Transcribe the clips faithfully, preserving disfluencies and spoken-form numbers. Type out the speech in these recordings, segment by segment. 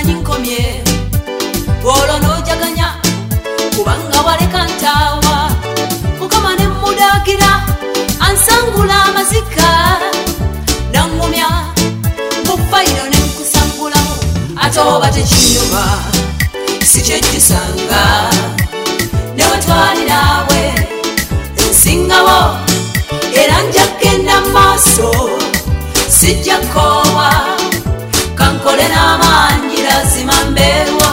manyi nkomye olwo n'ojaganya kubanga waleka ntaawa mukama ne mmudagira ansangula amazika nangumya mu fayiro ne nkusangulamu ate oba tekinyuma si kyekisanga newe twali naawe ensingawo era nja kgenda mu maaso sijja koowa kankole n'amaanyi lazima mbeerwa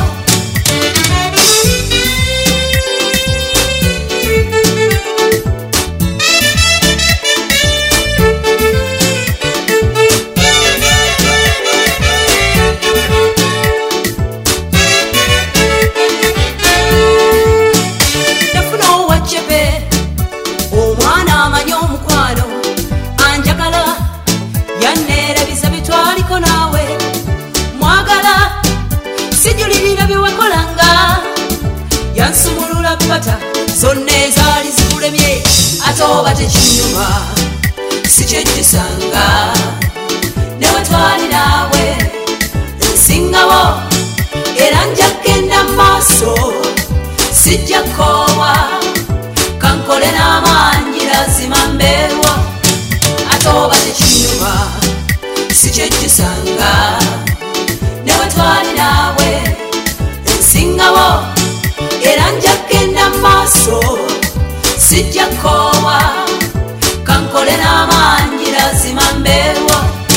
yansumulula pata zonna ezaali zikulemye ate oba tekinyuma si kyekisanga newe twali naawe nsingawo era nja kgenda mu maaso sijja koowa kankole n'amaanyi lazima mbeerwa ate oba tekinyuma si kyekisanga newe twali naawe nsingawo era nja kgenda mu maaso sijja koowa kankole n'amaanyi lazima mbeerwa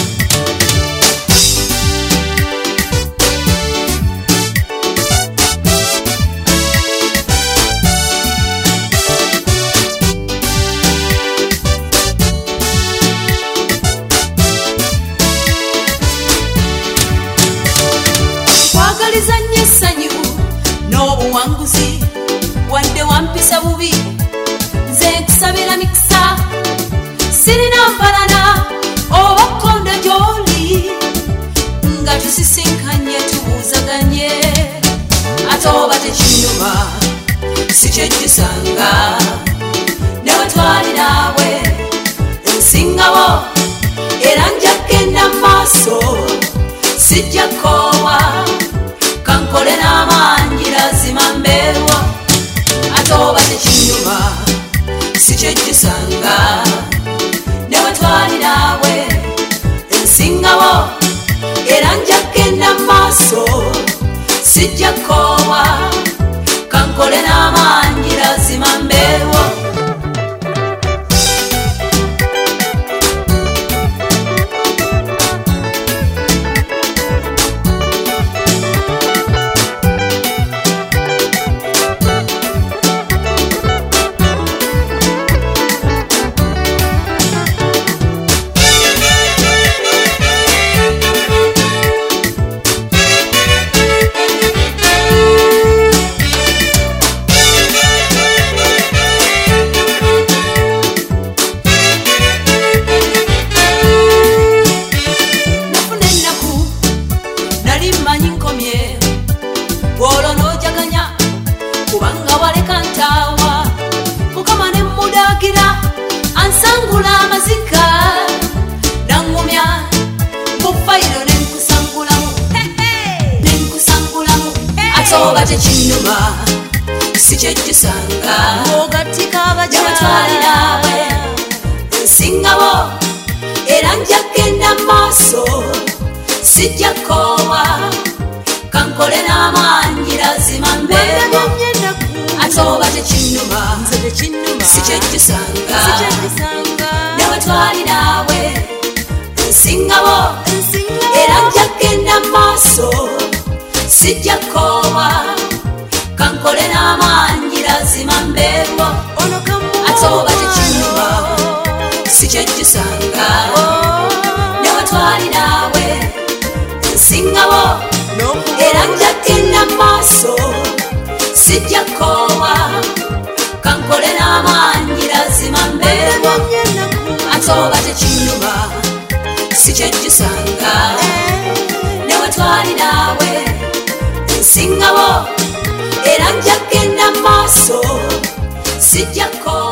kwagaliza nnyo essanyu n'obuwanguzi wadde wampisa bubi nze nkusabira mikisa sirina mpalana oba kkondo gy'oli nga tusisinkanye tubuuzaganye ate oba tekinyuma si kyekisanga newe twali naawe nsingawo era nja kgenda mu maaso sijja koowa kankole n'amaanyi lazima mbeerwa ate oba tekinyuma si kyekisanga newe twali naawe nsingawo era nja kgenda mu maaso sijja koowa kankole n'amaanyi lazima mbeerwa olwo n'ojaganya kubanga waleka ntaawa mukama ne mmudagira ansangula amazika nangumya mu fayiro ne nkusangulamu ne nkusangulamu ate oba tekinyuma si kyekisanga newe twali naawe nsingawo era nja kgenda mu maaso sijja koowa kankole n'amaanyi lazima mbeerwa ate oba tekinyuma si kyekisanga newe twali naawe nsingawo era nja kgenda mu maaso sijja koowa kankole n'amaanyi lazima mbeerwa ate oba tekinyuma si kyekisanga newe twali naawe nsingawo era nja kgenda mu maaso sijja koowa kankole n'amaanyi lazima mbeerwa ate oba tekinyuma si kyekisanga newe twali naawe nsingawo era nja kgenda mu maaso sijja koowa